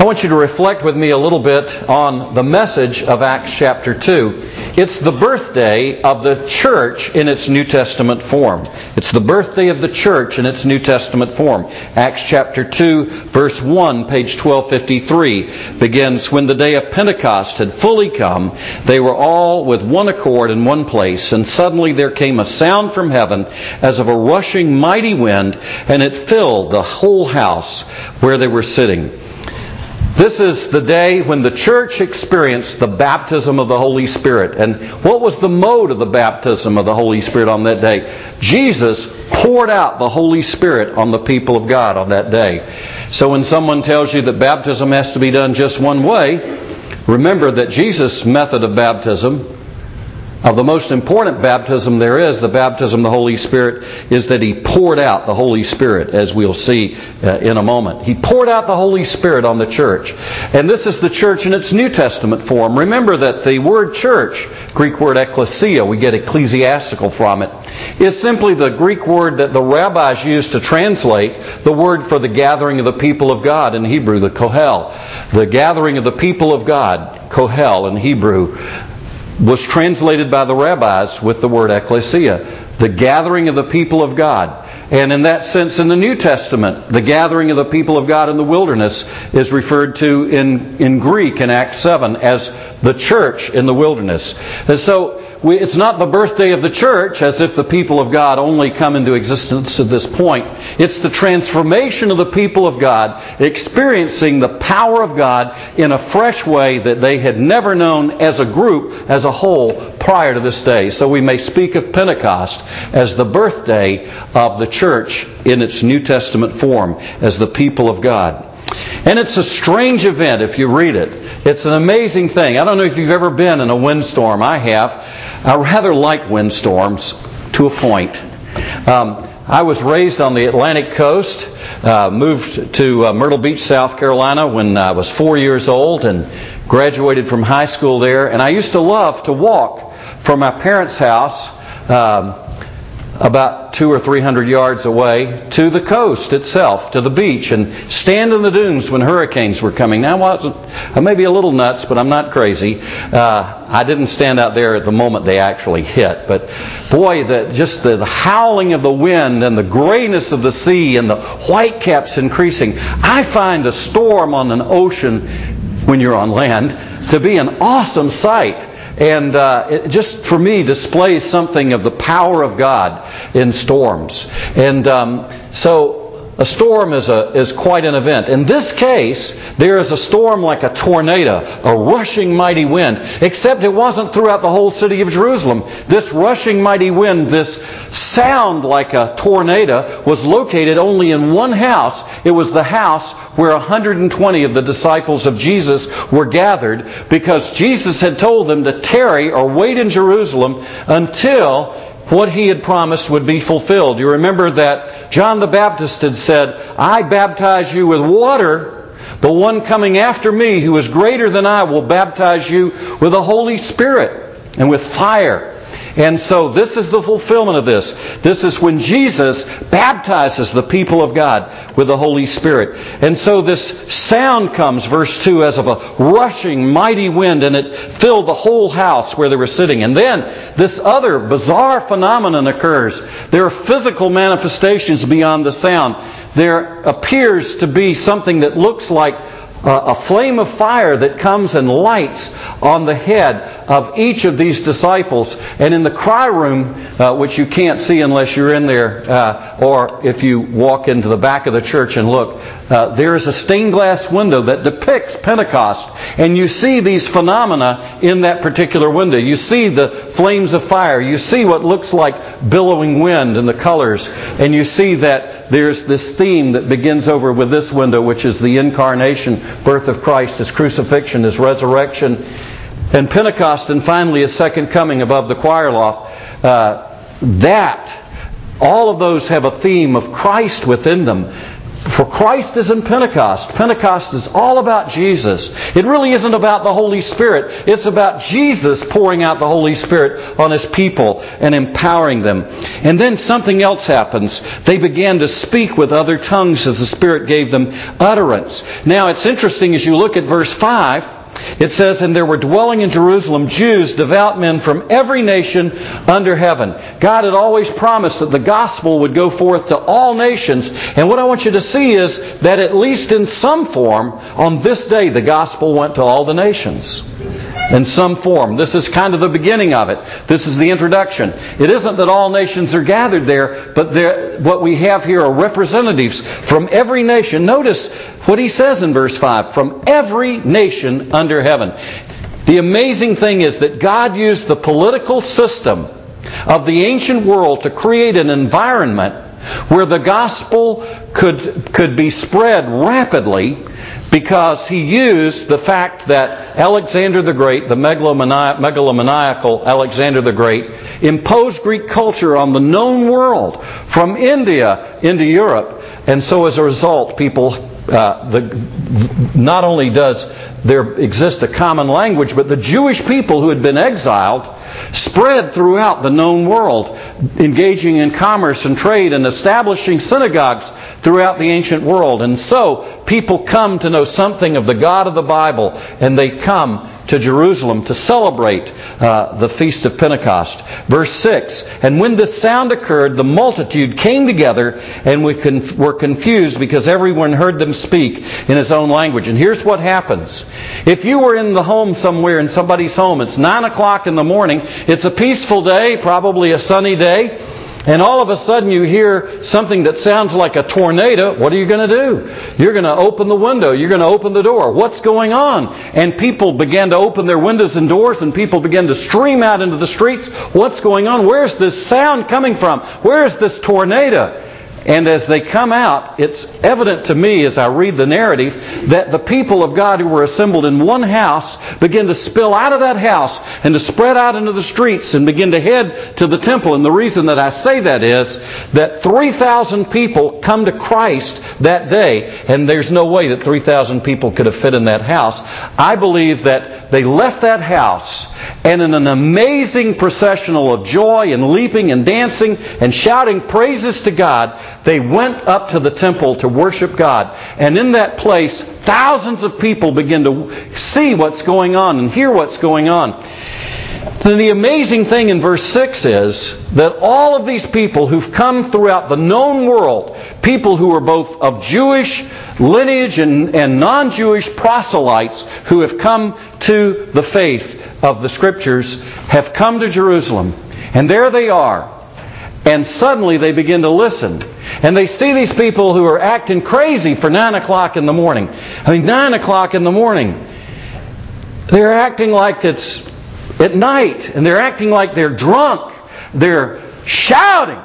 want you to reflect with me a little bit on the message of Acts chapter 2. It's the birthday of the church in its New Testament form. It's the birthday of the church in its New Testament form. Acts chapter 2, verse 1, page 1253, begins, "When the day of Pentecost had fully come, they were all with one accord in one place, and suddenly there came a sound from heaven as of a rushing mighty wind, and it filled the whole house where they were sitting." This is the day when the church experienced the baptism of the Holy Spirit. And what was the mode of the baptism of the Holy Spirit on that day? Jesus poured out the Holy Spirit on the people of God on that day. So when someone tells you that baptism has to be done just one way, remember that Jesus' method of baptism, of the most important baptism there is, the baptism of the Holy Spirit, is that He poured out the Holy Spirit, as we'll see in a moment. He poured out the Holy Spirit on the church. And this is the church in its New Testament form. Remember that the word church, Greek word ekklesia, we get ecclesiastical from it, is simply the Greek word that the rabbis used to translate the word for the gathering of the people of God in Hebrew, the kohel. The gathering of the people of God, kohel in Hebrew, was translated by the rabbis with the word ekklesia, the gathering of the people of God. And in that sense, in the New Testament, the gathering of the people of God in the wilderness is referred to in Greek in Acts 7 as the church in the wilderness. And so it's not the birthday of the church as if the people of God only come into existence at this point. It's the transformation of the people of God experiencing the power of God in a fresh way that they had never known as a group, as a whole, prior to this day. So we may speak of Pentecost as the birthday of the church in its New Testament form, as the people of God. And it's a strange event if you read it. It's an amazing thing. I don't know if you've ever been in a windstorm. I have. I rather like windstorms to a point. I was raised on the Atlantic coast, moved to Myrtle Beach, South Carolina when I was 4 years old and graduated from high school there. And I used to love to walk from my parents' house about 200 or 300 yards away to the coast itself, to the beach, and stand in the dunes when hurricanes were coming. Now, I may be a little nuts, but I'm not crazy. I didn't stand out there at the moment they actually hit. But boy, just the howling of the wind and the grayness of the sea and the whitecaps increasing. I find a storm on an ocean, when you're on land, to be an awesome sight. And it just, for me, displays something of the power of God in storms. And so a storm is quite an event. In this case, there is a storm like a tornado, a rushing mighty wind, except it wasn't throughout the whole city of Jerusalem. This rushing mighty wind, this sound like a tornado, was located only in one house. It was the house where 120 of the disciples of Jesus were gathered, because Jesus had told them to tarry or wait in Jerusalem until what He had promised would be fulfilled. You remember that John the Baptist had said, "I baptize you with water, but one coming after me who is greater than I will baptize you with the Holy Spirit and with fire." And so this is the fulfillment of this. This is when Jesus baptizes the people of God with the Holy Spirit. And so this sound comes, verse 2, as of a rushing mighty wind, and it filled the whole house where they were sitting. And then this other bizarre phenomenon occurs. There are physical manifestations beyond the sound. There appears to be something that looks like a flame of fire that comes and lights on the head of each of these disciples. And in the cry room, which you can't see unless you're in there, or if you walk into the back of the church and look, there is a stained glass window that depicts Pentecost. And you see these phenomena in that particular window. You see the flames of fire. You see what looks like billowing wind and the colors. And you see that there's this theme that begins over with this window, which is the incarnation, birth of Christ, His crucifixion, His resurrection, and Pentecost, and finally His second coming above the choir loft. All of those have a theme of Christ within them. For Christ is in Pentecost. Pentecost is all about Jesus. It really isn't about the Holy Spirit. It's about Jesus pouring out the Holy Spirit on His people and empowering them. And then something else happens. They began to speak with other tongues as the Spirit gave them utterance. Now it's interesting as you look at verse 5. It says, and there were dwelling in Jerusalem Jews, devout men from every nation under heaven. God had always promised that the gospel would go forth to all nations. And what I want you to see is that at least in some form, on this day, the gospel went to all the nations. In some form. This is kind of the beginning of it. This is the introduction. It isn't that all nations are gathered there, but what we have here are representatives from every nation. Notice what he says in verse 5. From every nation under heaven. The amazing thing is that God used the political system of the ancient world to create an environment where the gospel could be spread rapidly, because he used the fact that Alexander the Great, the megalomaniacal Alexander the Great, imposed Greek culture on the known world from India into Europe. And so as a result, people, not only does there exist a common language, but the Jewish people who had been exiled spread throughout the known world, engaging in commerce and trade and establishing synagogues throughout the ancient world. And so people come to know something of the God of the Bible, and they come to Jerusalem to celebrate the Feast of Pentecost. Verse 6, and when this sound occurred, the multitude came together and were confused because everyone heard them speak in his own language. And here's what happens. If you were in the home somewhere, in somebody's home, it's 9 o'clock in the morning, it's a peaceful day, probably a sunny day, and all of a sudden you hear something that sounds like a tornado, what are you going to do? You're going to open the window. You're going to open the door. What's going on? And people began to open their windows and doors, and people began to stream out into the streets. What's going on? Where's this sound coming from? Where's this tornado? And as they come out, it's evident to me as I read the narrative that the people of God who were assembled in one house begin to spill out of that house and to spread out into the streets and begin to head to the temple. And the reason that I say that is that 3,000 people come to Christ that day, and there's no way that 3,000 people could have fit in that house. I believe that they left that house, and in an amazing processional of joy and leaping and dancing and shouting praises to God, they went up to the temple to worship God. And in that place, thousands of people begin to see what's going on and hear what's going on. And the amazing thing in verse 6 is that all of these people who've come throughout the known world, people who are both of Jewish lineage and non-Jewish proselytes who have come to the faith of the Scriptures, have come to Jerusalem. And there they are. And suddenly they begin to listen. And they see these people who are acting crazy for 9 o'clock in the morning. 9 o'clock in the morning. They're acting like it's at night. And they're acting like they're drunk. They're shouting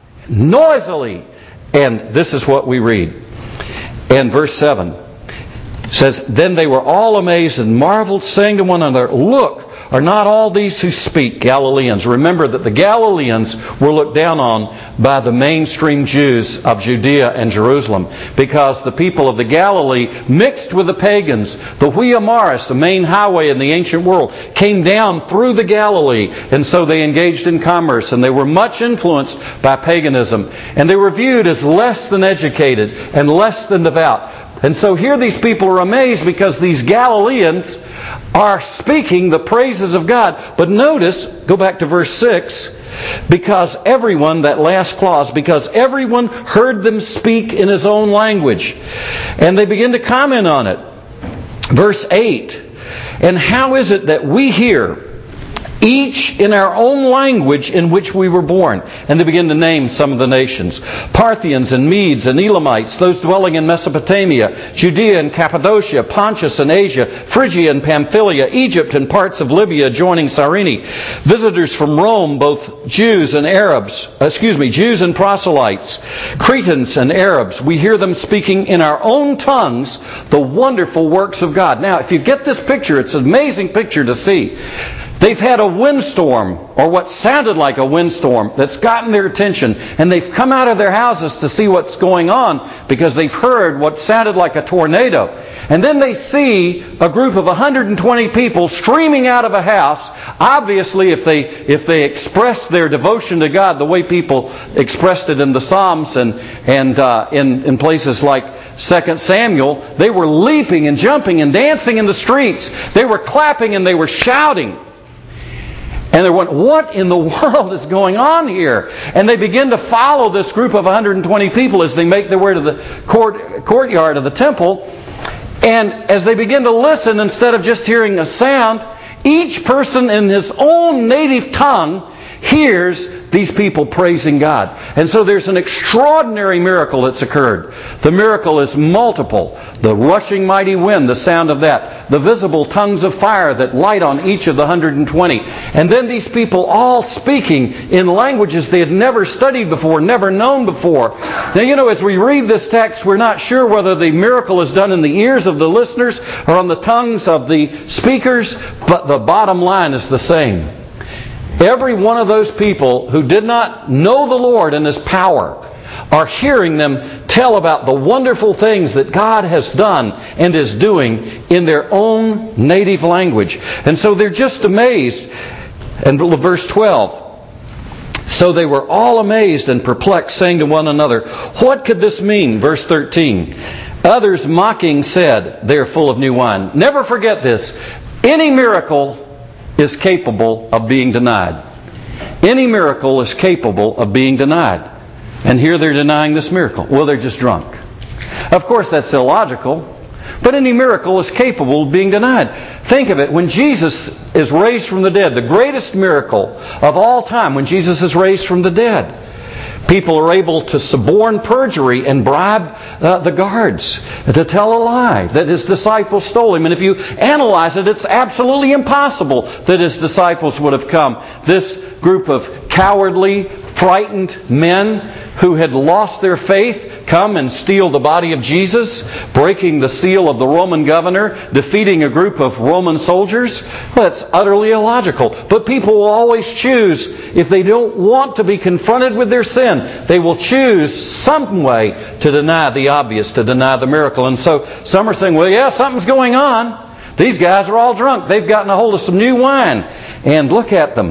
noisily. And this is what we read. And verse 7 says, then they were all amazed and marveled, saying to one another, look, are not all these who speak Galileans? Remember that the Galileans were looked down on by the mainstream Jews of Judea and Jerusalem, because the people of the Galilee mixed with the pagans. The Via Maris, the main highway in the ancient world, came down through the Galilee, and so they engaged in commerce, and they were much influenced by paganism. And they were viewed as less than educated and less than devout. And so here these people are amazed because these Galileans are speaking the praises of God. But notice, go back to verse 6, because everyone, that last clause, because everyone heard them speak in his own language. And they begin to comment on it. Verse 8, and how is it that we hear each in our own language in which we were born? And they begin to name some of the nations. Parthians and Medes and Elamites, those dwelling in Mesopotamia, Judea and Cappadocia, Pontus and Asia, Phrygia and Pamphylia, Egypt and parts of Libya adjoining Cyrene. Visitors from Rome, both Jews and Jews and proselytes, Cretans and Arabs. We hear them speaking in our own tongues the wonderful works of God. Now, if you get this picture, it's an amazing picture to see. They've had a windstorm, or what sounded like a windstorm, that's gotten their attention, and they've come out of their houses to see what's going on because they've heard what sounded like a tornado. And then they see a group of 120 people streaming out of a house. Obviously, if they expressed their devotion to God the way people expressed it in the Psalms and in places like 2 Samuel, they were leaping and jumping and dancing in the streets. They were clapping and they were shouting. And they went, what in the world is going on here? And they begin to follow this group of 120 people as they make their way to the courtyard of the temple. And as they begin to listen, instead of just hearing a sound, each person in his own native tongue hears these people praising God. And so there's an extraordinary miracle that's occurred. The miracle is multiple. The rushing mighty wind, the sound of that. The visible tongues of fire that light on each of the 120. And then these people all speaking in languages they had never studied before, never known before. Now, as we read this text, we're not sure whether the miracle is done in the ears of the listeners or on the tongues of the speakers, but the bottom line is the same. Every one of those people who did not know the Lord and His power are hearing them tell about the wonderful things that God has done and is doing in their own native language. And so they're just amazed. And verse 12. So they were all amazed and perplexed, saying to one another, what could this mean? Verse 13. Others mocking said, they are full of new wine. Never forget this. Any miracle is capable of being denied. Any miracle is capable of being denied. And here they're denying this miracle. Well, they're just drunk. Of course, that's illogical. But any miracle is capable of being denied. Think of it. When Jesus is raised from the dead, the greatest miracle of all time, when Jesus is raised from the dead, people are able to suborn perjury and bribe the guards to tell a lie that His disciples stole Him. And if you analyze it, it's absolutely impossible that His disciples would have come. This group of cowardly, frightened men who had lost their faith come and steal the body of Jesus, breaking the seal of the Roman governor, defeating a group of Roman soldiers. Well, that's utterly illogical. But people will always choose, if they don't want to be confronted with their sin, they will choose some way to deny the obvious, to deny the miracle. And so some are saying, well, yeah, something's going on. These guys are all drunk. They've gotten a hold of some new wine. And look at them.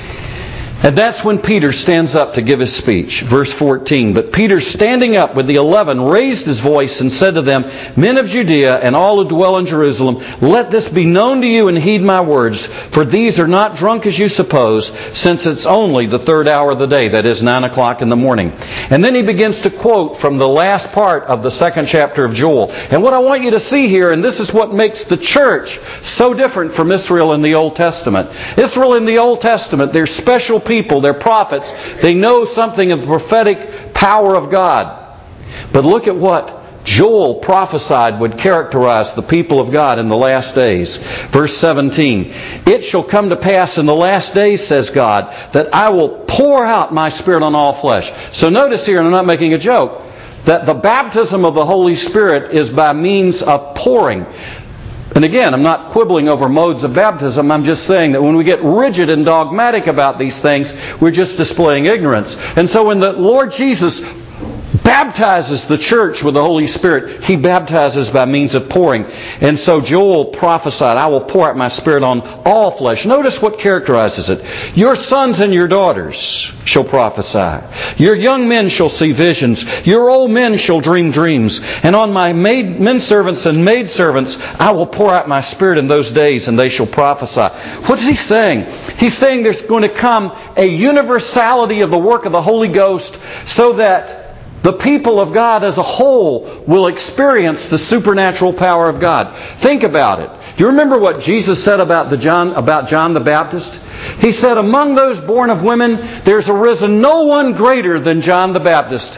And that's when Peter stands up to give his speech. Verse 14. But Peter, standing up with the 11, raised his voice and said to them, Men of Judea and all who dwell in Jerusalem, let this be known to you and heed my words. For these are not drunk as you suppose, since it's only the third hour of the day, that is 9 o'clock in the morning. And then he begins to quote from the last part of the second chapter of Joel. And what I want you to see here, and this is what makes the church so different from Israel in the Old Testament. Israel in the Old Testament, they're special people, they're prophets. They know something of the prophetic power of God. But look at what Joel prophesied would characterize the people of God in the last days. Verse 17. It shall come to pass in the last days, says God, that I will pour out my Spirit on all flesh. So notice here, and I'm not making a joke, that the baptism of the Holy Spirit is by means of pouring. And again, I'm not quibbling over modes of baptism. I'm just saying that when we get rigid and dogmatic about these things, we're just displaying ignorance. And so when the Lord Jesus baptizes the church with the Holy Spirit, He baptizes by means of pouring. And so Joel prophesied, I will pour out my Spirit on all flesh. Notice what characterizes it. Your sons and your daughters shall prophesy. Your young men shall see visions. Your old men shall dream dreams. And on my men servants and maid servants I will pour out my Spirit in those days, and they shall prophesy. What is He saying? He's saying there's going to come a universality of the work of the Holy Ghost, so that the people of God as a whole will experience the supernatural power of God. Think about it. Do you remember what Jesus said about John the Baptist? He said, among those born of women, there's arisen no one greater than John the Baptist.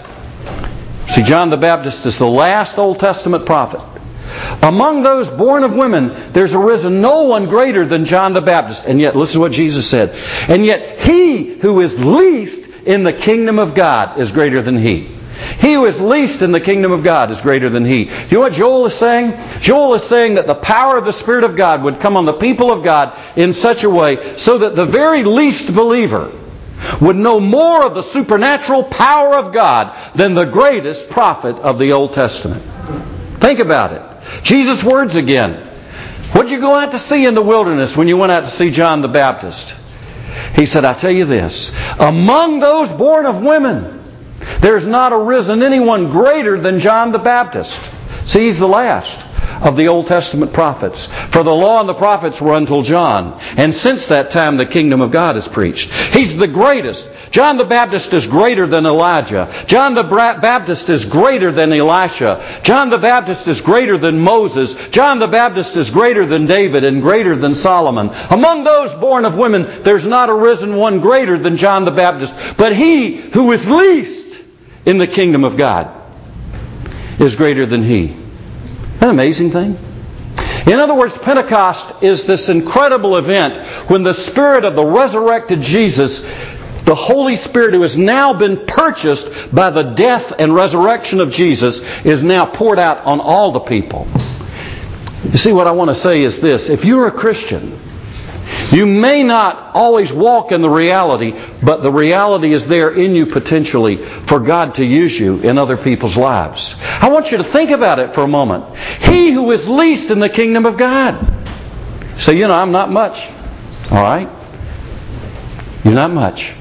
See, John the Baptist is the last Old Testament prophet. Among those born of women, there's arisen no one greater than John the Baptist. And yet, listen to what Jesus said. And yet, he who is least in the kingdom of God is greater than he. He who is least in the kingdom of God is greater than he. You know what Joel is saying? Joel is saying that the power of the Spirit of God would come on the people of God in such a way so that the very least believer would know more of the supernatural power of God than the greatest prophet of the Old Testament. Think about it. Jesus' words again. What did you go out to see in the wilderness when you went out to see John the Baptist? He said, I tell you this, among those born of women, there's not arisen anyone greater than John the Baptist. See, he's the last of the Old Testament prophets. For the law and the prophets were until John. And since that time the kingdom of God is preached. He's the greatest. John the Baptist is greater than Elijah. John the Baptist is greater than Elisha. John the Baptist is greater than Moses. John the Baptist is greater than David and greater than Solomon. Among those born of women, there's not arisen one greater than John the Baptist. But he who is least in the kingdom of God is greater than he. Isn't that an amazing thing? In other words, Pentecost is this incredible event when the Spirit of the resurrected Jesus, the Holy Spirit who has now been purchased by the death and resurrection of Jesus, is now poured out on all the people. You see, what I want to say is this. If you're a Christian, you may not always walk in the reality, but the reality is there in you potentially for God to use you in other people's lives. I want you to think about it for a moment. He who is least in the kingdom of God. So, I'm not much. All right? You're not much.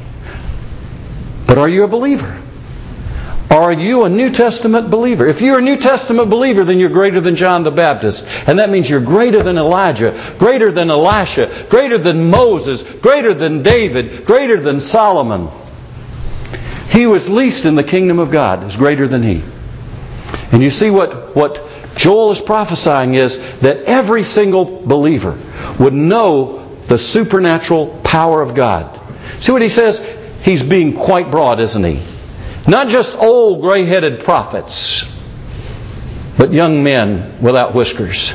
But are you a believer? Are you a New Testament believer? If you're a New Testament believer, then you're greater than John the Baptist. And that means you're greater than Elijah, greater than Elisha, greater than Moses, greater than David, greater than Solomon. He who is least in the kingdom of God is greater than he. And you see what Joel is prophesying is that every single believer would know the supernatural power of God. See what he says? He's being quite broad, isn't he? Not just old gray-headed prophets, but young men without whiskers.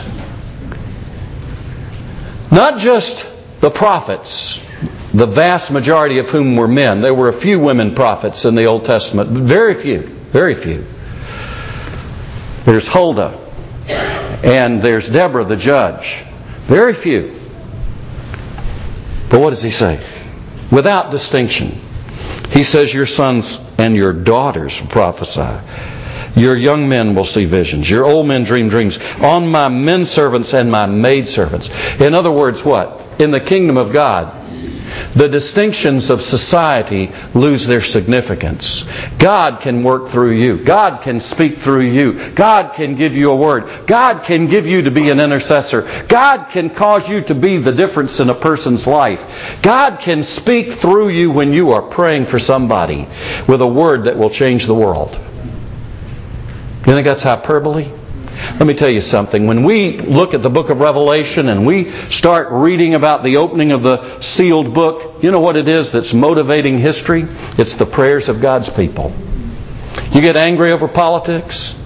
Not just the prophets, the vast majority of whom were men. There were a few women prophets in the Old Testament, but very few, very few. There's Huldah, and there's Deborah the judge. Very few. But what does he say? Without distinction. He says your sons and your daughters will prophesy. Your young men will see visions. Your old men dream dreams. On my men servants and my maid servants. In other words, what? In the kingdom of God, the distinctions of society lose their significance. God can work through you. God can speak through you. God can give you a word. God can give you to be an intercessor. God can cause you to be the difference in a person's life. God can speak through you when you are praying for somebody with a word that will change the world. You think that's hyperbole? Let me tell you something. When we look at the book of Revelation and we start reading about the opening of the sealed book, you know what it is that's motivating history? It's the prayers of God's people. You get angry over politics?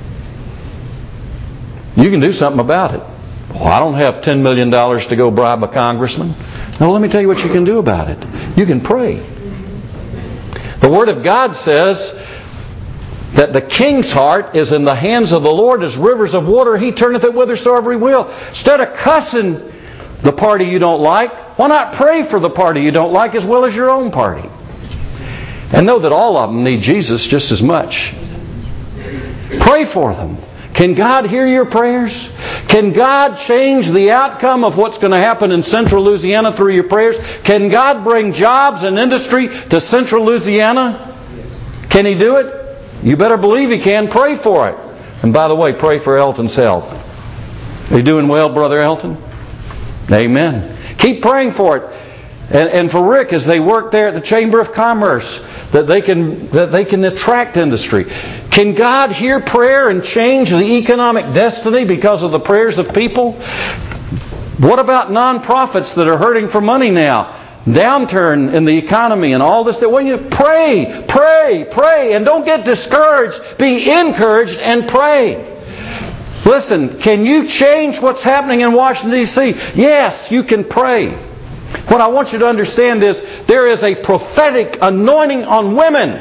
You can do something about it. Well, I don't have $10 million to go bribe a congressman. No, let me tell you what you can do about it. You can pray. The Word of God says that the king's heart is in the hands of the Lord as rivers of water. He turneth it whithersoever he will. Instead of cussing the party you don't like, why not pray for the party you don't like as well as your own party? And know that all of them need Jesus just as much. Pray for them. Can God hear your prayers? Can God change the outcome of what's going to happen in central Louisiana through your prayers? Can God bring jobs and industry to central Louisiana? Can He do it? You better believe He can. Pray for it. And by the way, pray for Elton's health. Are you doing well, Brother Elton? Amen. Keep praying for it. And for Rick as they work there at the Chamber of Commerce, that they can attract industry. Can God hear prayer and change the economic destiny because of the prayers of people? What about nonprofits that are hurting for money now? Downturn in the economy and all this. When you pray, and don't get discouraged. Be encouraged and pray. Listen, can you change what's happening in Washington, D.C.? Yes, you can pray. What I want you to understand is there is a prophetic anointing on women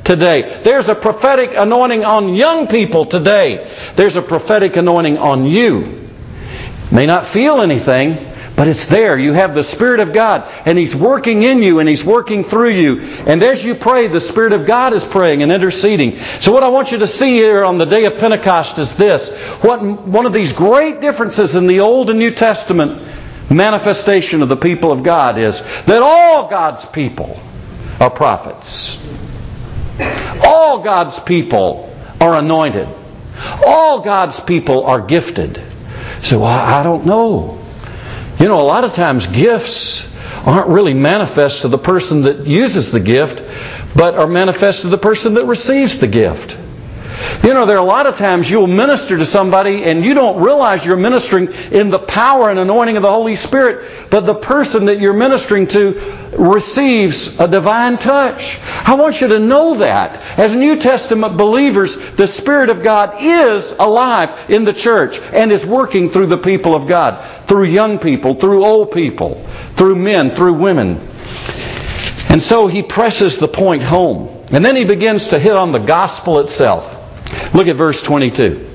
today. There's a prophetic anointing on young people today. There's a prophetic anointing on you. May not feel anything, but it's there. You have the Spirit of God, and He's working in you, and He's working through you. And as you pray, the Spirit of God is praying and interceding. So what I want you to see here on the day of Pentecost is this. One of these great differences in the Old and New Testament manifestation of the people of God is that all God's people are prophets. All God's people are anointed. All God's people are gifted. So I don't know. You know, a lot of times gifts aren't really manifest to the person that uses the gift, but are manifest to the person that receives the gift. You know, there are a lot of times you'll minister to somebody and you don't realize you're ministering in the power and anointing of the Holy Spirit, but the person that you're ministering to receives a divine touch. I want you to know that. As New Testament believers, the Spirit of God is alive in the church and is working through the people of God, through young people, through old people, through men, through women. And so he presses the point home. And then he begins to hit on the gospel itself. Look at verse 22.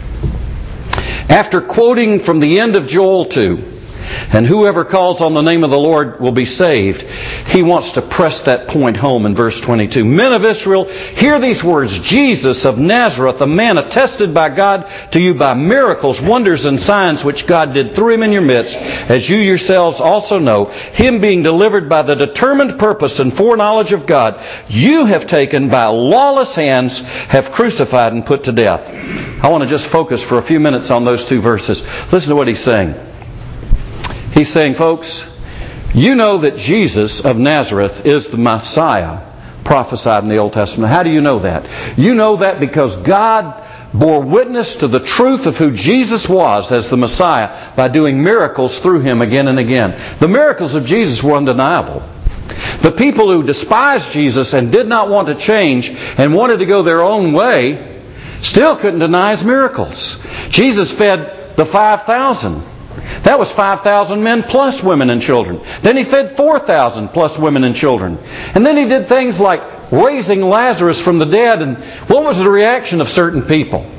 After quoting from the end of Joel 2, and whoever calls on the name of the Lord will be saved, he wants to press that point home in verse 22. Men of Israel, hear these words. Jesus of Nazareth, a man attested by God to you by miracles, wonders, and signs which God did through him in your midst, as you yourselves also know, him being delivered by the determined purpose and foreknowledge of God, you have taken by lawless hands, have crucified and put to death. I want to just focus for a few minutes on those two verses. Listen to what he's saying. He's saying, folks, you know that Jesus of Nazareth is the Messiah prophesied in the Old Testament. How do you know that? You know that because God bore witness to the truth of who Jesus was as the Messiah by doing miracles through him again and again. The miracles of Jesus were undeniable. The people who despised Jesus and did not want to change and wanted to go their own way still couldn't deny his miracles. Jesus fed the 5,000. That was 5,000 men plus women and children. Then he fed 4,000 plus women and children. And then he did things like raising Lazarus from the dead. And what was the reaction of certain people?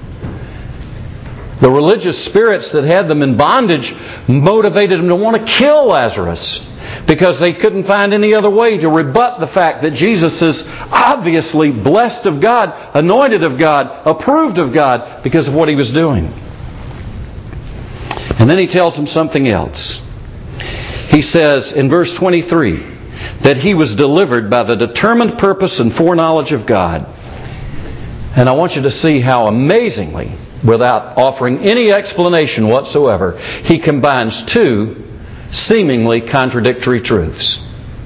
The religious spirits that had them in bondage motivated them to want to kill Lazarus because they couldn't find any other way to rebut the fact that Jesus is obviously blessed of God, anointed of God, approved of God because of what he was doing. And then he tells them something else. He says in verse 23 that he was delivered by the determined purpose and foreknowledge of God. And I want you to see how amazingly, without offering any explanation whatsoever, he combines two seemingly contradictory truths.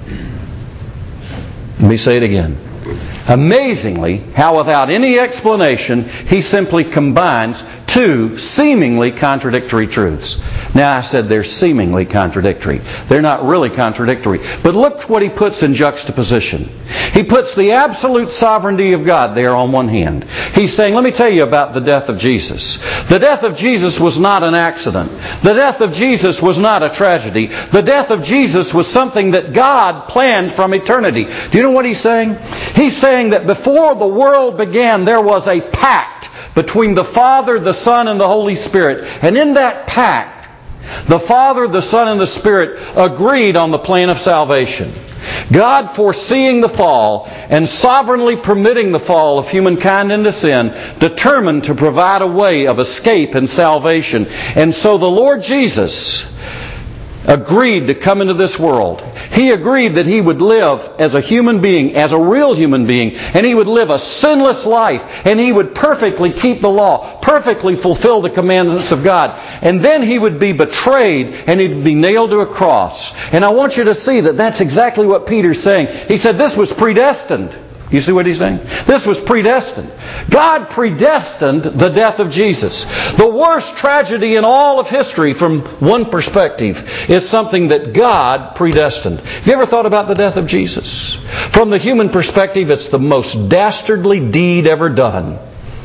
Let me say it again. Amazingly, how without any explanation, he simply combines two seemingly contradictory truths. Now I said they're seemingly contradictory. They're not really contradictory. But look what he puts in juxtaposition. He puts the absolute sovereignty of God there on one hand. He's saying, let me tell you about the death of Jesus. The death of Jesus was not an accident. The death of Jesus was not a tragedy. The death of Jesus was something that God planned from eternity. Do you know what he's saying? He's saying that before the world began, there was a pact between the Father, the Son, and the Holy Spirit. And in that pact, the Father, the Son, and the Spirit agreed on the plan of salvation. God, foreseeing the fall and sovereignly permitting the fall of humankind into sin, determined to provide a way of escape and salvation. And so the Lord Jesus agreed to come into this world. He agreed that he would live as a human being, as a real human being, and he would live a sinless life, and he would perfectly keep the law, perfectly fulfill the commandments of God. And then he would be betrayed, and he'd be nailed to a cross. And I want you to see that that's exactly what Peter's saying. He said this was predestined. You see what he's saying? This was predestined. God predestined the death of Jesus. The worst tragedy in all of history from one perspective is something that God predestined. Have you ever thought about the death of Jesus? From the human perspective, it's the most dastardly deed ever done.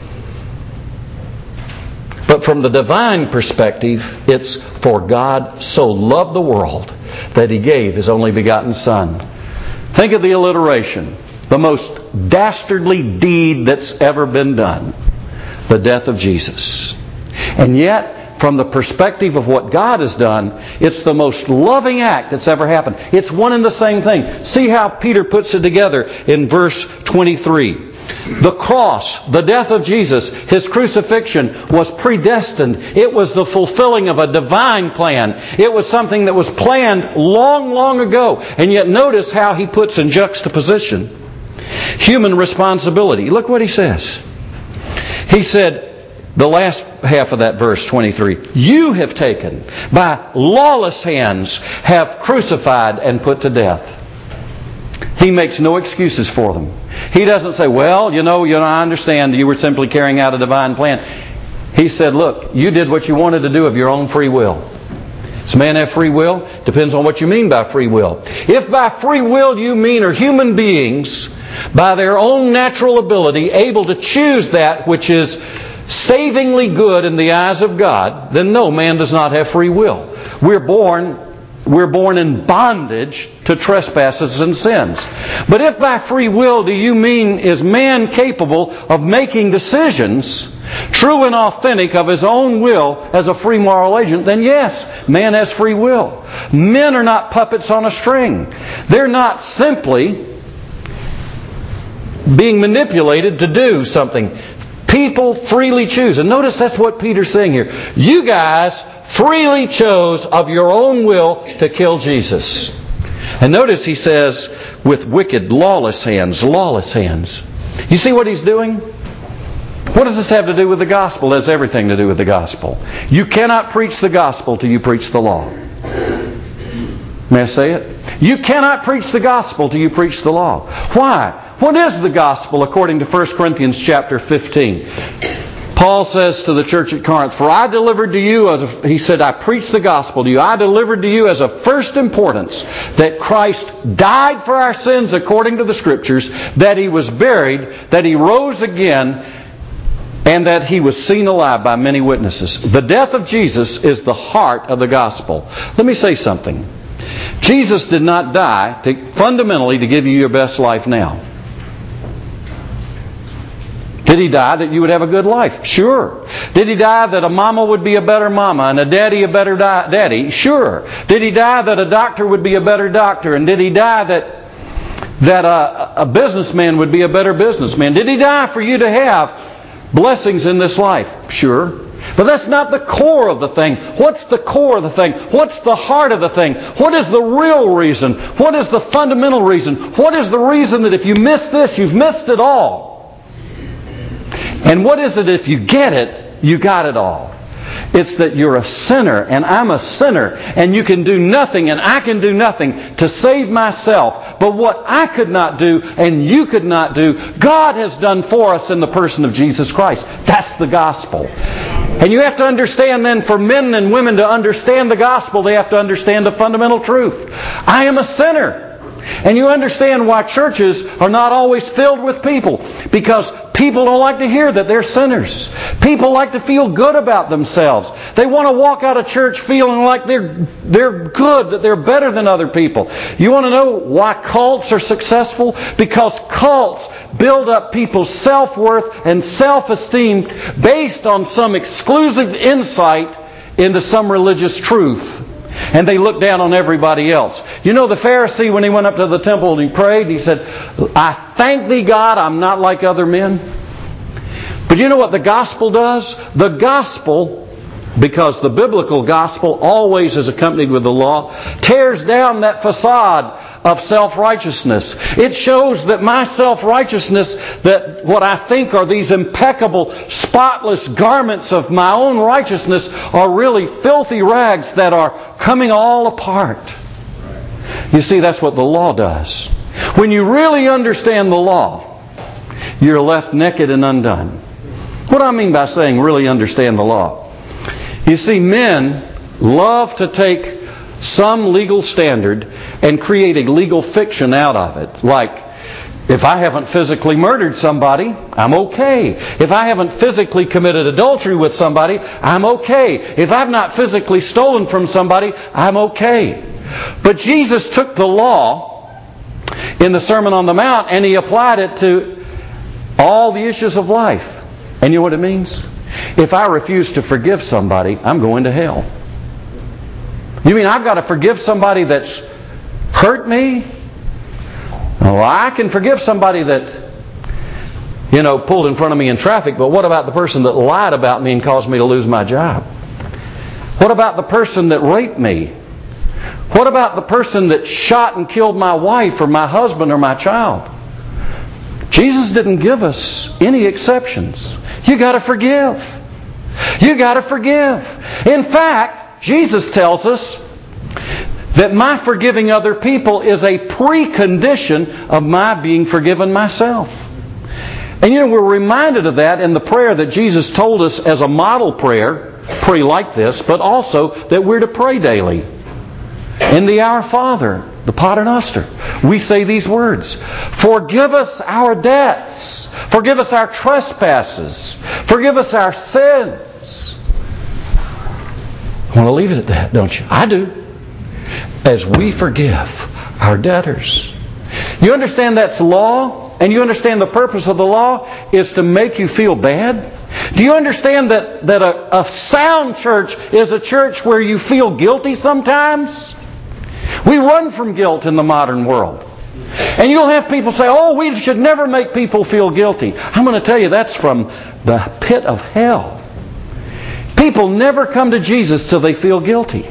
But from the divine perspective, it's for God so loved the world that He gave His only begotten Son. Think of the alliteration. the most dastardly deed that's ever been done. The death of Jesus. And yet, from the perspective of what God has done, it's the most loving act that's ever happened. It's one and the same thing. See how Peter puts it together in verse 23. The cross, the death of Jesus, His crucifixion was predestined. It was the fulfilling of a divine plan. It was something that was planned long, long ago. And yet notice how he puts in juxtaposition human responsibility. Look what he says. He said, the last half of that verse, 23, you have taken, by lawless hands, have crucified and put to death. He makes no excuses for them. He doesn't say, well, I understand you were simply carrying out a divine plan. He said, look, you did what you wanted to do of your own free will. Does man have free will? Depends on what you mean by free will. If by free will you mean are human beings, by their own natural ability, able to choose that which is savingly good in the eyes of God, then no, man does not have free will. We're born in bondage to trespasses and sins. But if by free will do you mean is man capable of making decisions true and authentic of his own will as a free moral agent, then yes, man has free will. Men are not puppets on a string. They're not simply being manipulated to do something. People freely choose. And notice that's what Peter's saying here. You guys freely chose of your own will to kill Jesus. And notice he says, with wicked, lawless hands. You see what he's doing? What does this have to do with the gospel? It has everything to do with the gospel. You cannot preach the gospel till you preach the law. May I say it? You cannot preach the gospel till you preach the law. Why? What is the gospel according to 1 Corinthians chapter 15? Paul says to the church at Corinth, for I delivered to you, he said, I preached the gospel to you. I delivered to you as of first importance that Christ died for our sins according to the Scriptures, that He was buried, that He rose again, and that He was seen alive by many witnesses. The death of Jesus is the heart of the gospel. Let me say something. Jesus did not die fundamentally to give you your best life now. Did He die that you would have a good life? Sure. Did He die that a mama would be a better mama and a daddy a better daddy? Sure. Did He die that a doctor would be a better doctor? And did He die that a businessman would be a better businessman? Did He die for you to have blessings in this life? Sure. But that's not the core of the thing. What's the core of the thing? What's the heart of the thing? What is the real reason? What is the fundamental reason? What is the reason that if you miss this, you've missed it all? And what is it if you get it, you got it all? It's that you're a sinner and I'm a sinner and you can do nothing and I can do nothing to save myself. But what I could not do and you could not do, God has done for us in the person of Jesus Christ. That's the gospel. And you have to understand then, for men and women to understand the gospel, they have to understand the fundamental truth. I am a sinner. And you understand why churches are not always filled with people. Because people don't like to hear that they're sinners. People like to feel good about themselves. They want to walk out of church feeling like they're good, that they're better than other people. You want to know why cults are successful? Because cults build up people's self-worth and self-esteem based on some exclusive insight into some religious truth. And they look down on everybody else. You know the Pharisee, when he went up to the temple and he prayed, he said, I thank Thee, God, I'm not like other men. But you know what the gospel does? The gospel, because the biblical gospel always is accompanied with the law, tears down that facade of self-righteousness. It shows that my self-righteousness, that what I think are these impeccable, spotless garments of my own righteousness, are really filthy rags that are coming all apart. You see, that's what the law does. When you really understand the law, you're left naked and undone. What do I mean by saying really understand the law? You see, men love to take some legal standard and create a legal fiction out of it. Like, if I haven't physically murdered somebody, I'm okay. If I haven't physically committed adultery with somebody, I'm okay. If I've not physically stolen from somebody, I'm okay. But Jesus took the law in the Sermon on the Mount, and He applied it to all the issues of life. And you know what it means? If I refuse to forgive somebody, I'm going to hell. You mean I've got to forgive somebody that's hurt me? Well, I can forgive somebody that, pulled in front of me in traffic, but what about the person that lied about me and caused me to lose my job? What about the person that raped me? What about the person that shot and killed my wife or my husband or my child? Jesus didn't give us any exceptions. You got to forgive. You got to forgive. In fact, Jesus tells us that my forgiving other people is a precondition of my being forgiven myself. And we're reminded of that in the prayer that Jesus told us as a model prayer, pray like this, but also that we're to pray daily. In the Our Father, the Pater Noster, we say these words: forgive us our debts, forgive us our trespasses, forgive us our sins. I want to leave it at that, don't you? I do. As we forgive our debtors. You understand that's law? And you understand the purpose of the law is to make you feel bad? Do you understand that a sound church is a church where you feel guilty sometimes? We run from guilt in the modern world. And you'll have people say, oh, we should never make people feel guilty. I'm going to tell you that's from the pit of hell. People never come to Jesus till they feel guilty.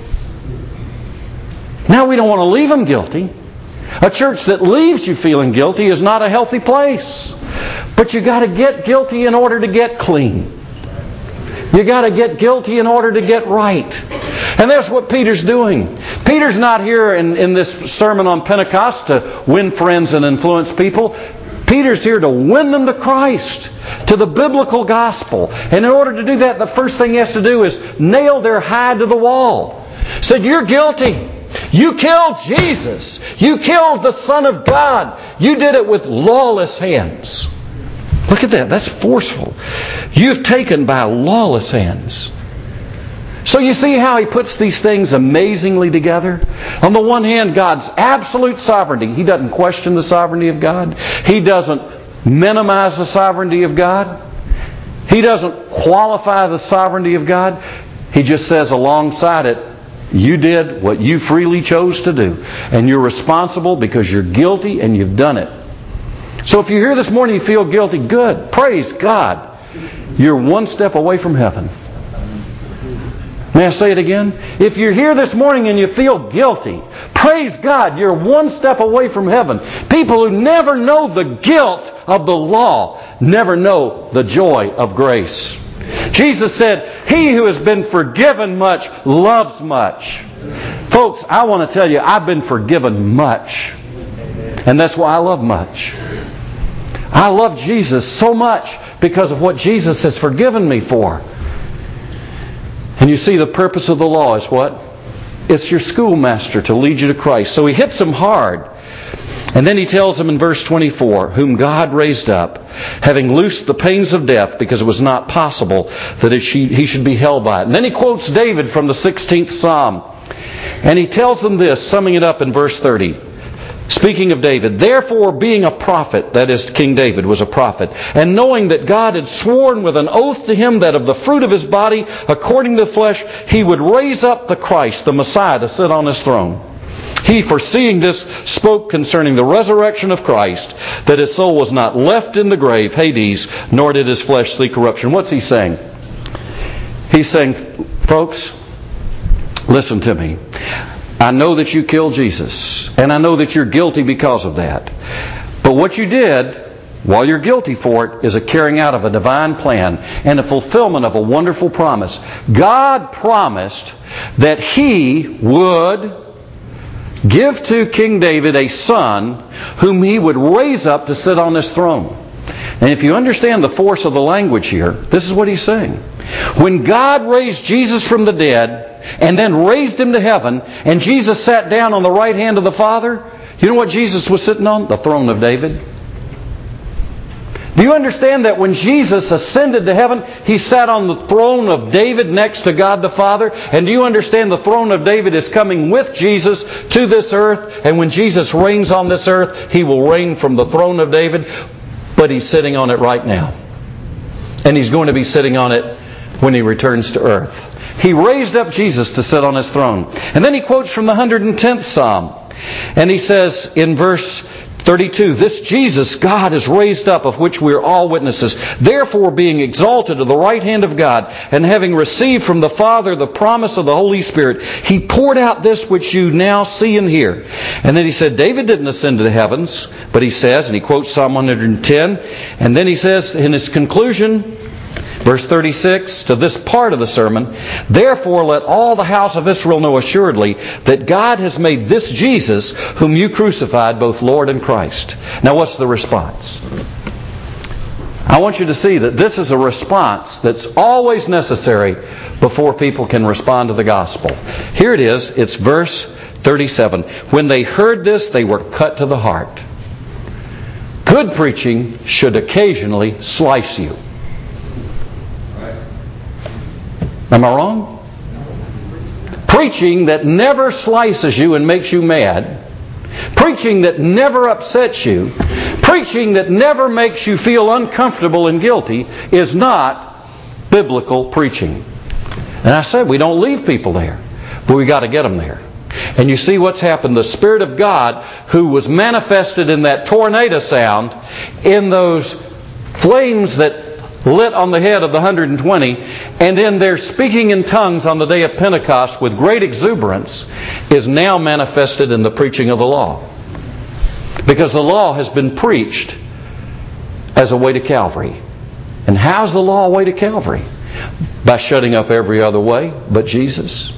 Now we don't want to leave them guilty. A church that leaves you feeling guilty is not a healthy place. But you got to get guilty in order to get clean. You got to get guilty in order to get right. And that's what Peter's doing. Peter's not here in this sermon on Pentecost to win friends and influence people. Peter's here to win them to Christ, to the biblical gospel. And in order to do that, the first thing he has to do is nail their hide to the wall. Said, you're guilty. You killed Jesus. You killed the Son of God. You did it with lawless hands. Look at that. That's forceful. You've taken by lawless hands. So you see how he puts these things amazingly together? On the one hand, God's absolute sovereignty. He doesn't question the sovereignty of God. He doesn't minimize the sovereignty of God. He doesn't qualify the sovereignty of God. He just says alongside it, you did what you freely chose to do. And you're responsible because you're guilty and you've done it. So if you're here this morning and you feel guilty, good. Praise God. You're one step away from heaven. May I say it again? If you're here this morning and you feel guilty, praise God, you're one step away from heaven. People who never know the guilt of the law never know the joy of grace. Jesus said, he who has been forgiven much loves much. Folks, I want to tell you, I've been forgiven much. And that's why I love much. I love Jesus so much because of what Jesus has forgiven me for. And you see, the purpose of the law is what? It's your schoolmaster to lead you to Christ. So he hits them hard. And then he tells them in verse 24, whom God raised up, having loosed the pains of death, because it was not possible that he should be held by it. And then he quotes David from the 16th Psalm. And he tells them this, summing it up in verse 30. Speaking of David, therefore being a prophet, that is, King David was a prophet, and knowing that God had sworn with an oath to him that of the fruit of his body, according to the flesh, he would raise up the Christ, the Messiah, to sit on his throne. He, foreseeing this, spoke concerning the resurrection of Christ, that his soul was not left in the grave, Hades, nor did his flesh see corruption. What's he saying? He's saying, folks, listen to me. I know that you killed Jesus, and I know that you're guilty because of that. But what you did, while you're guilty for it, is a carrying out of a divine plan and a fulfillment of a wonderful promise. God promised that He would give to King David a son whom He would raise up to sit on His throne. And if you understand the force of the language here, this is what He's saying. When God raised Jesus from the dead and then raised Him to heaven, and Jesus sat down on the right hand of the Father, you know what Jesus was sitting on? The throne of David. Do you understand that when Jesus ascended to heaven, He sat on the throne of David next to God the Father? And do you understand the throne of David is coming with Jesus to this earth? And when Jesus reigns on this earth, He will reign from the throne of David. But He's sitting on it right now. And He's going to be sitting on it when He returns to earth. He raised up Jesus to sit on His throne. And then He quotes from the 110th Psalm. And He says in verse 32, "This Jesus God is raised up, of which we are all witnesses. Therefore, being exalted to the right hand of God, and having received from the Father the promise of the Holy Spirit, He poured out this which you now see and hear." And then He said, David didn't ascend to the heavens, but He says, and He quotes Psalm 110, and then He says in His conclusion, verse 36, to this part of the sermon, "Therefore let all the house of Israel know assuredly that God has made this Jesus, whom you crucified, both Lord and Christ." Now what's the response? I want you to see that this is a response that's always necessary before people can respond to the gospel. Here it is. It's verse 37. "When they heard this, they were cut to the heart." Good preaching should occasionally slice you. Am I wrong? Preaching that never slices you and makes you mad, preaching that never upsets you, preaching that never makes you feel uncomfortable and guilty is not biblical preaching. And I said we don't leave people there, but we got to get them there. And you see what's happened. The Spirit of God, who was manifested in that tornado sound, in those flames that lit on the head of the 120, and in their speaking in tongues on the day of Pentecost with great exuberance, is now manifested in the preaching of the law. Because the law has been preached as a way to Calvary. And how's the law a way to Calvary? By shutting up every other way but Jesus.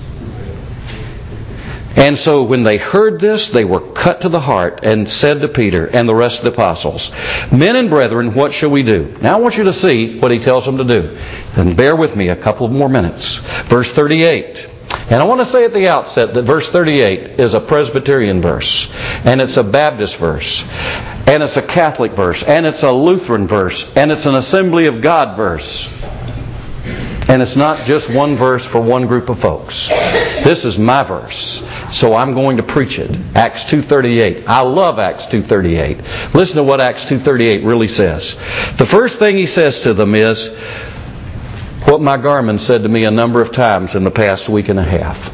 And so when they heard this, they were cut to the heart and said to Peter and the rest of the apostles, "Men and brethren, what shall we do?" Now I want you to see what He tells them to do. And bear with me a couple more minutes. Verse 38. And I want to say at the outset that verse 38 is a Presbyterian verse. And it's a Baptist verse. And it's a Catholic verse. And it's a Lutheran verse. And it's an Assembly of God verse. And it's not just one verse for one group of folks. This is my verse. So I'm going to preach it. Acts 2:38. I love Acts 2:38. Listen to what Acts 2:38 really says. The first thing he says to them is what my Garmin said to me a number of times in the past week and a half.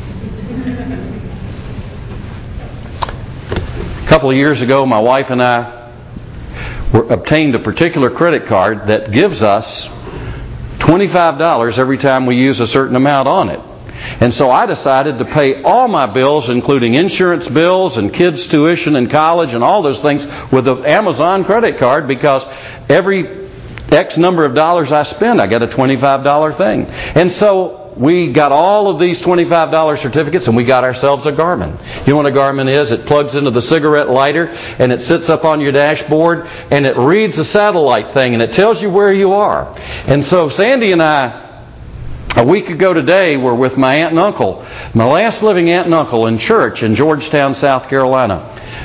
A couple of years ago, my wife and I obtained a particular credit card that gives us $25 every time we use a certain amount on it. And so I decided to pay all my bills, including insurance bills and kids' tuition and college and all those things, with an Amazon credit card, because every X number of dollars I spend, I get a $25 thing. And so we got all of these $25 certificates, and we got ourselves a Garmin. You know what a Garmin is? It plugs into the cigarette lighter, and it sits up on your dashboard, and it reads a satellite thing, and it tells you where you are. And so Sandy and I, a week ago today, were with my aunt and uncle, my last living aunt and uncle, in church in Georgetown, South Carolina.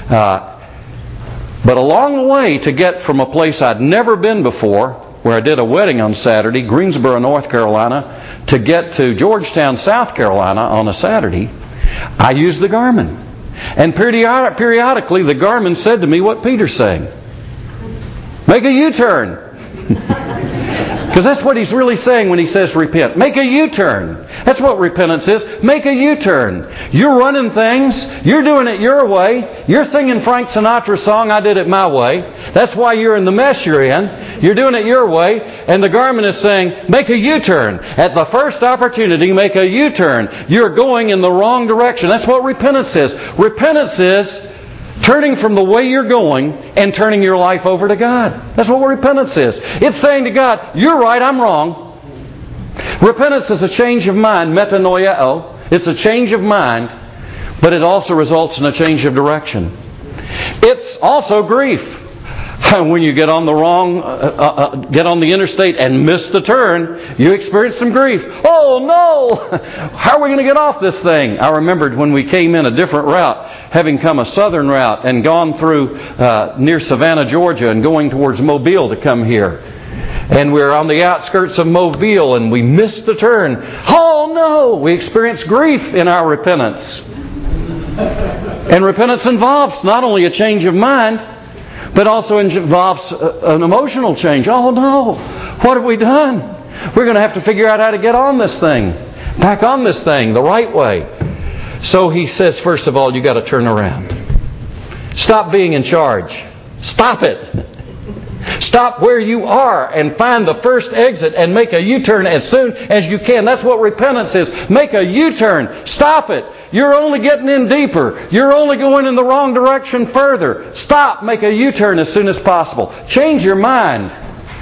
But along the way, to get from a place I'd never been before, where I did a wedding on Saturday, Greensboro, North Carolina, to get to Georgetown, South Carolina on a Saturday, I used the Garmin. And periodically the Garmin said to me what Peter's saying. Make a U-turn. Because that's what he's really saying when he says repent. Make a U-turn. That's what repentance is. Make a U-turn. You're running things. You're doing it your way. You're singing Frank Sinatra's song, I Did It My Way. That's why you're in the mess you're in. You're doing it your way. And the Garmin is saying, make a U-turn. At the first opportunity, make a U-turn. You're going in the wrong direction. That's what repentance is. Repentance is turning from the way you're going and turning your life over to God. That's what repentance is. It's saying to God, you're right, I'm wrong. Repentance is a change of mind, metanoiao. It's a change of mind, but it also results in a change of direction. It's also grief. When you get on the interstate and miss the turn, you experience some grief. Oh no! How are we going to get off this thing? I remembered when we came in a different route, having come a southern route and gone through near Savannah, Georgia, and going towards Mobile to come here. And we're on the outskirts of Mobile and we missed the turn. Oh no! We experience grief in our repentance. And repentance involves not only a change of mind, but also involves an emotional change. Oh no! What have we done? We're going to have to figure out how to get on this thing. Back on this thing the right way. So he says, first of all, you got to turn around. Stop being in charge. Stop it. Stop where you are and find the first exit and make a U-turn as soon as you can. That's what repentance is. Make a U-turn. Stop it. You're only getting in deeper. You're only going in the wrong direction further. Stop. Make a U-turn as soon as possible. Change your mind.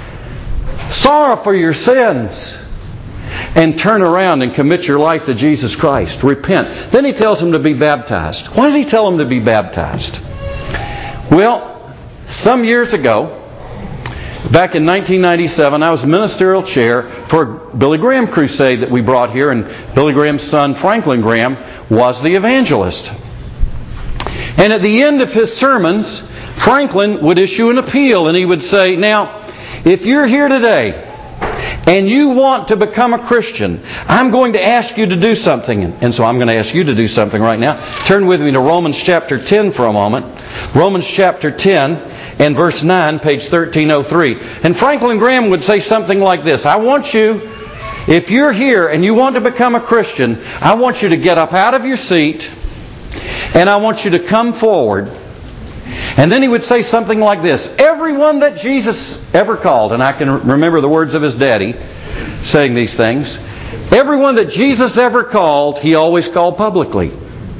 Sorrow for your sins. And turn around and commit your life to Jesus Christ. Repent. Then he tells them to be baptized. Why does he tell them to be baptized? Well, some years ago, back in 1997, I was ministerial chair for a Billy Graham crusade that we brought here, and Billy Graham's son, Franklin Graham, was the evangelist. And at the end of his sermons, Franklin would issue an appeal, and he would say, now, if you're here today and you want to become a Christian, I'm going to ask you to do something. And so I'm going to ask you to do something right now. Turn with me to Romans chapter 10 for a moment. Romans chapter 10 and verse 9, page 1303. And Franklin Graham would say something like this. I want you, if you're here and you want to become a Christian, I want you to get up out of your seat and I want you to come forward. And then he would say something like this. Everyone that Jesus ever called, and I can remember the words of his daddy saying these things. Everyone that Jesus ever called, he always called publicly.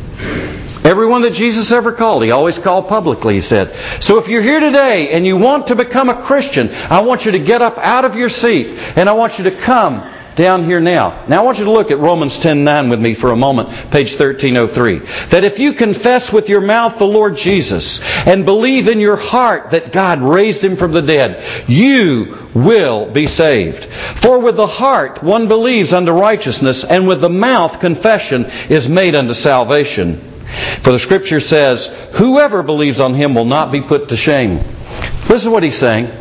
Everyone that Jesus ever called, he always called publicly, he said. So if you're here today and you want to become a Christian, I want you to get up out of your seat and I want you to come down here now. Now I want you to look at Romans 10:9 with me for a moment, page 1303. That if you confess with your mouth the Lord Jesus and believe in your heart that God raised Him from the dead, you will be saved. For with the heart one believes unto righteousness, and with the mouth confession is made unto salvation. For the Scripture says, whoever believes on Him will not be put to shame. Listen to what he's saying.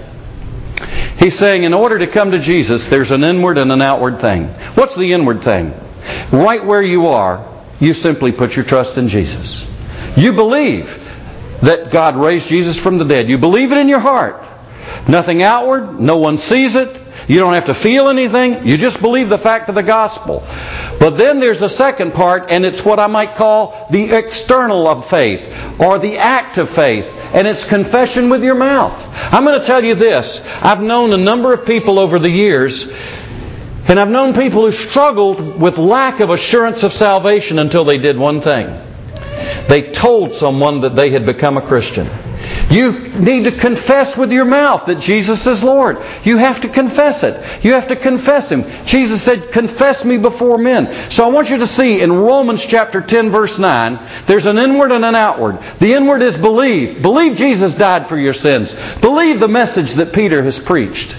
He's saying in order to come to Jesus, there's an inward and an outward thing. What's the inward thing? Right where you are, you simply put your trust in Jesus. You believe that God raised Jesus from the dead. You believe it in your heart. Nothing outward. No one sees it. You don't have to feel anything. You just believe the fact of the gospel. But then there's a second part, and it's what I might call the external of faith, or the act of faith, and it's confession with your mouth. I'm going to tell you this. I've known a number of people over the years, and I've known people who struggled with lack of assurance of salvation until they did one thing. They told someone that they had become a Christian. You need to confess with your mouth that Jesus is Lord. You have to confess it. You have to confess Him. Jesus said, confess me before men. So I want you to see in Romans chapter 10 verse 9, there's an inward and an outward. The inward is believe. Believe Jesus died for your sins. Believe the message that Peter has preached.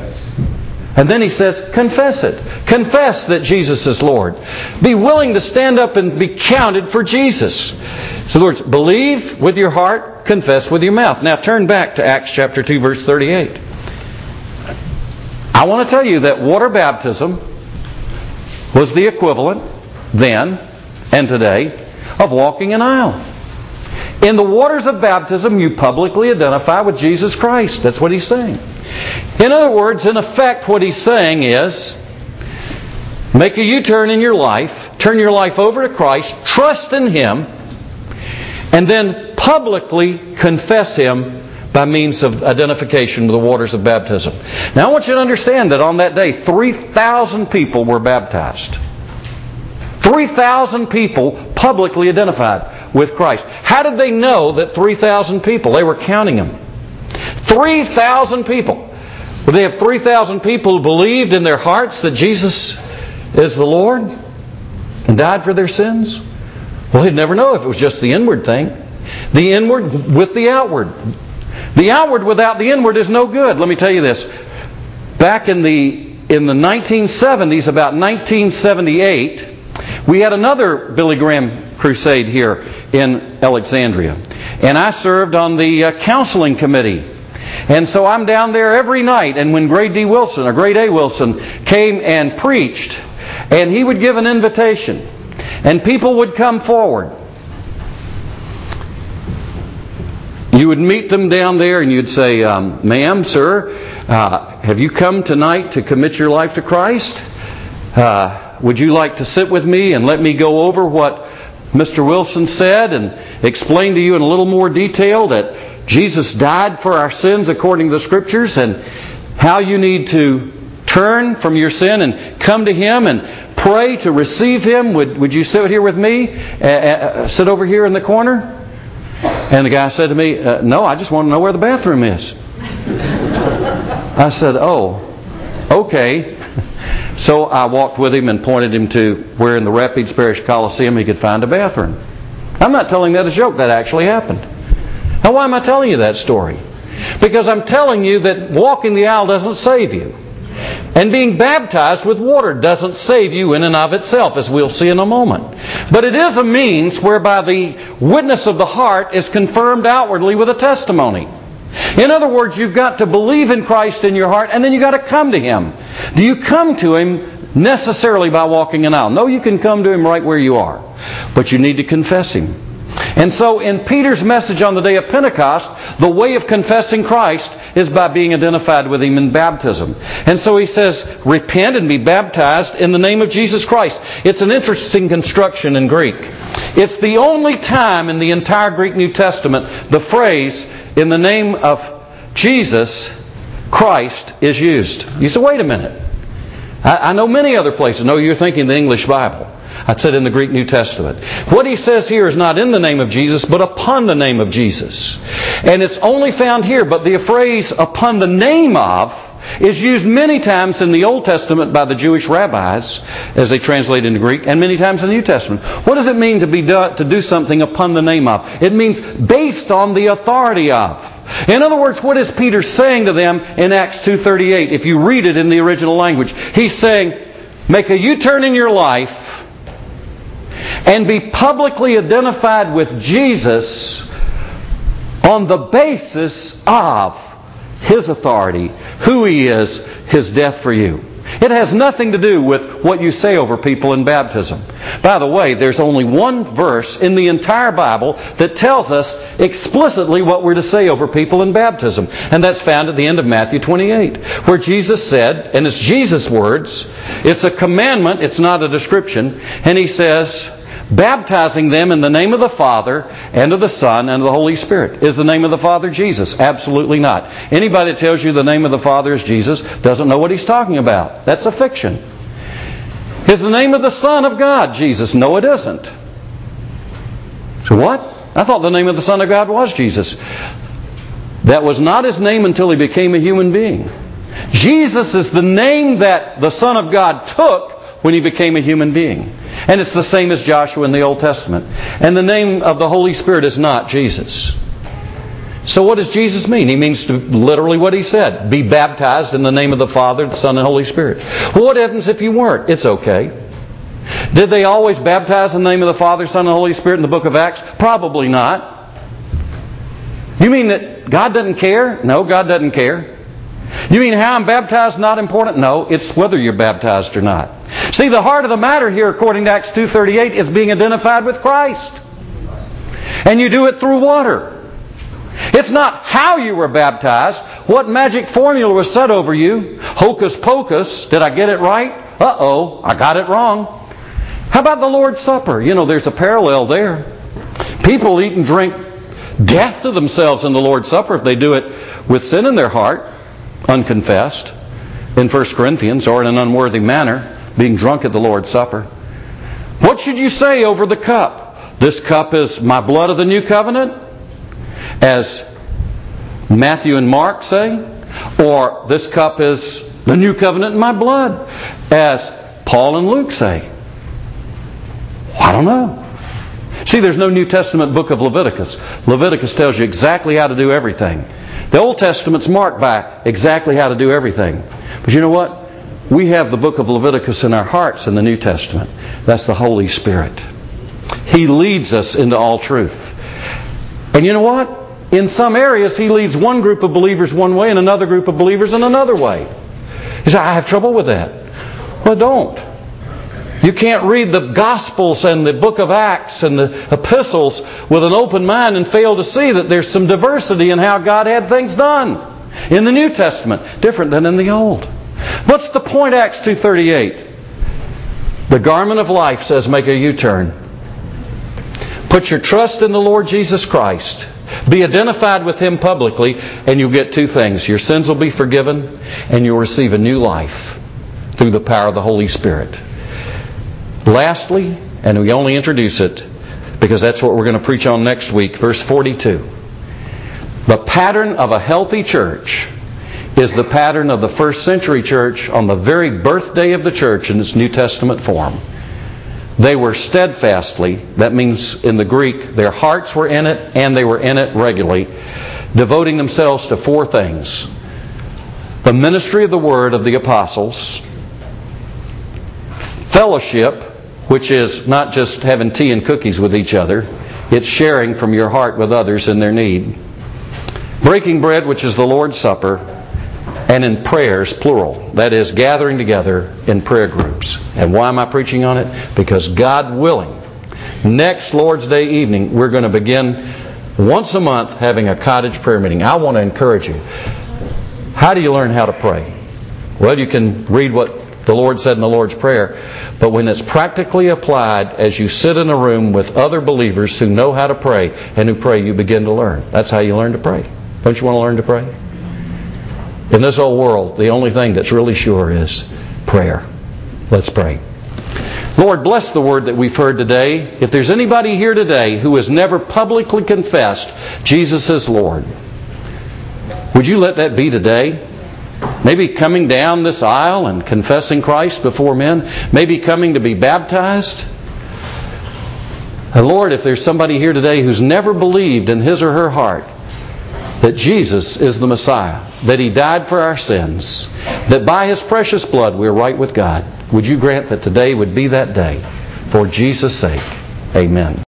And then he says, confess it. Confess that Jesus is Lord. Be willing to stand up and be counted for Jesus. So in other words, believe with your heart, confess with your mouth. Now turn back to Acts chapter 2, verse 38. I want to tell you that water baptism was the equivalent then and today of walking an aisle. In the waters of baptism, you publicly identify with Jesus Christ. That's what he's saying. In other words, in effect, what he's saying is, make a U-turn in your life, turn your life over to Christ, trust in Him, and then publicly confess Him by means of identification with the waters of baptism. Now I want you to understand that on that day, 3,000 people were baptized. 3,000 people publicly identified with Christ. How did they know that 3,000 people? They were counting them. 3,000 people. Well, they have 3,000 people who believed in their hearts that Jesus is the Lord and died for their sins. Well, they'd never know if it was just the inward thing. The inward with the outward. The outward without the inward is no good. Let me tell you this. Back in the 1970s, about 1978, we had another Billy Graham crusade here in Alexandria. And I served on the counseling committee. And so I'm down there every night. And when Grade D. Wilson, or Grade A. Wilson, came and preached, and he would give an invitation, and people would come forward. You would meet them down there and you'd say, ma'am, sir, have you come tonight to commit your life to Christ? Would you like to sit with me and let me go over what Mr. Wilson said and explain to you in a little more detail that Jesus died for our sins according to the Scriptures, and how you need to turn from your sin and come to Him and pray to receive Him? Would you sit here with me? Sit over here in the corner? And the guy said to me, no, I just want to know where the bathroom is. I said, oh, okay. So I walked with him and pointed him to where in the Rapides Parish Coliseum he could find a bathroom. I'm not telling that as a joke. That actually happened. Now, why am I telling you that story? Because I'm telling you that walking the aisle doesn't save you. And being baptized with water doesn't save you in and of itself, as we'll see in a moment. But it is a means whereby the witness of the heart is confirmed outwardly with a testimony. In other words, you've got to believe in Christ in your heart, and then you've got to come to Him. Do you come to Him necessarily by walking an aisle? No, you can come to Him right where you are. But you need to confess Him. And so in Peter's message on the day of Pentecost, the way of confessing Christ is by being identified with Him in baptism. And so he says, repent and be baptized in the name of Jesus Christ. It's an interesting construction in Greek. It's the only time in the entire Greek New Testament the phrase, in the name of Jesus Christ, is used. You say, wait a minute. I know many other places. No, you're thinking the English Bible. I said in the Greek New Testament. What he says here is not in the name of Jesus, but upon the name of Jesus. And it's only found here, but the phrase upon the name of is used many times in the Old Testament by the Jewish rabbis as they translate into Greek, and many times in the New Testament. What does it mean to do something upon the name of? It means based on the authority of. In other words, what is Peter saying to them in Acts 2:38? If you read it in the original language, he's saying, make a U-turn in your life and be publicly identified with Jesus on the basis of His authority, who He is, His death for you. It has nothing to do with what you say over people in baptism. By the way, there's only one verse in the entire Bible that tells us explicitly what we're to say over people in baptism. And that's found at the end of Matthew 28, where Jesus said, and it's Jesus' words, it's a commandment, it's not a description, and He says, baptizing them in the name of the Father and of the Son and of the Holy Spirit. Is the name of the Father Jesus? Absolutely not. Anybody that tells you the name of the Father is Jesus doesn't know what he's talking about. That's a fiction. Is the name of the Son of God Jesus? No, it isn't. So what? I thought the name of the Son of God was Jesus. That was not His name until He became a human being. Jesus is the name that the Son of God took when He became a human being. And it's the same as Joshua in the Old Testament. And the name of the Holy Spirit is not Jesus. So what does Jesus mean? He means literally what He said. Be baptized in the name of the Father, the Son, and Holy Spirit. Well, what happens if you weren't? It's okay. Did they always baptize in the name of the Father, Son, and Holy Spirit in the book of Acts? Probably not. You mean that God doesn't care? No, God doesn't care. You mean how I'm baptized not important? No, it's whether you're baptized or not. See, the heart of the matter here, according to Acts 2:38, is being identified with Christ. And you do it through water. It's not how you were baptized, what magic formula was said over you. Hocus pocus, did I get it right? Uh-oh, I got it wrong. How about the Lord's Supper? You know, there's a parallel there. People eat and drink death to themselves in the Lord's Supper if they do it with sin in their heart, unconfessed, in 1 Corinthians, or in an unworthy manner, being drunk at the Lord's Supper. What should you say over the cup? This cup is my blood of the new covenant, as Matthew and Mark say? Or this cup is the new covenant in my blood, as Paul and Luke say? I don't know. See, there's no New Testament book of Leviticus. Leviticus tells you exactly how to do everything. The Old Testament's marked by exactly how to do everything. But you know what? We have the book of Leviticus in our hearts in the New Testament. That's the Holy Spirit. He leads us into all truth. And you know what? In some areas, He leads one group of believers one way and another group of believers in another way. You say, I have trouble with that. Well, don't. You can't read the Gospels and the book of Acts and the epistles with an open mind and fail to see that there's some diversity in how God had things done in the New Testament, different than in the Old. What's the point, Acts 2:38? The garment of life says make a U-turn. Put your trust in the Lord Jesus Christ. Be identified with Him publicly, and you'll get two things. Your sins will be forgiven, and you'll receive a new life through the power of the Holy Spirit. Lastly, and we only introduce it because that's what we're going to preach on next week, verse 42. The pattern of a healthy church is the pattern of the first century church on the very birthday of the church in its New Testament form. They were steadfastly, that means in the Greek, their hearts were in it and they were in it regularly, devoting themselves to four things. The ministry of the Word of the apostles, fellowship, which is not just having tea and cookies with each other, it's sharing from your heart with others in their need. Breaking bread, which is the Lord's Supper, and in prayers, plural. That is, gathering together in prayer groups. And why am I preaching on it? Because God willing, next Lord's Day evening, we're going to begin once a month having a cottage prayer meeting. I want to encourage you. How do you learn how to pray? Well, you can read what the Lord said in the Lord's Prayer. But when it's practically applied as you sit in a room with other believers who know how to pray and who pray, you begin to learn. That's how you learn to pray. Don't you want to learn to pray? In this old world, the only thing that's really sure is prayer. Let's pray. Lord, bless the word that we've heard today. If there's anybody here today who has never publicly confessed Jesus as Lord, would you let that be today? Maybe coming down this aisle and confessing Christ before men. Maybe coming to be baptized. And Lord, if there's somebody here today who's never believed in his or her heart that Jesus is the Messiah, that He died for our sins, that by His precious blood we're right with God, would you grant that today would be that day? For Jesus' sake, amen.